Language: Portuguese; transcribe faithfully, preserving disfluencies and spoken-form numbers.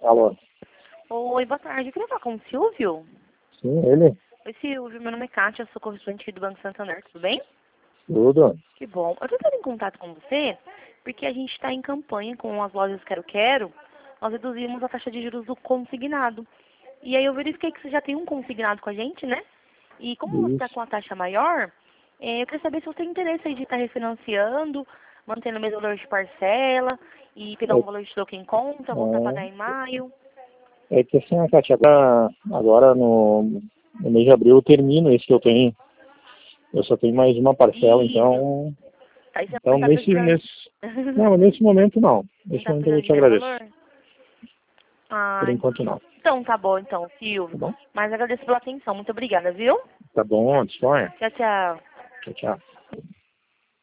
Alô? Oi, boa tarde. Eu queria falar com o Silvio. Sim, ele? Oi, Silvio. Meu nome é Kátia, eu sou correspondente aqui do Banco Santander, tudo bem? Tudo? Que bom. Eu tô entrando em contato com você porque a gente está em campanha com as lojas Quero Quero. Nós reduzimos a taxa de juros do consignado. E aí eu verifiquei que você já tem um consignado com a gente, né? E como você está Isso. com a taxa maior, eh, eu queria saber se você tem interesse aí de estar refinanciando, mantendo o mesmo valor de parcela e pegar um valor de troco em conta, voltar a pagar em maio. É, é que assim, a Kátia, agora, agora no, no mês de abril eu termino esse que eu tenho. Eu só tenho mais uma parcela, Isso. então, Aí você então não tá nesse, precisando. nesse, não, nesse momento não. Não Nesse tá momento eu precisando de te nenhum agradeço. valor? Ah, Por enquanto não. então tá bom, então, Tá Silvio. bom? Mas agradeço pela atenção. Muito obrigada, viu? Tá bom, disponha. Tchau, tchau. Tchau, tchau.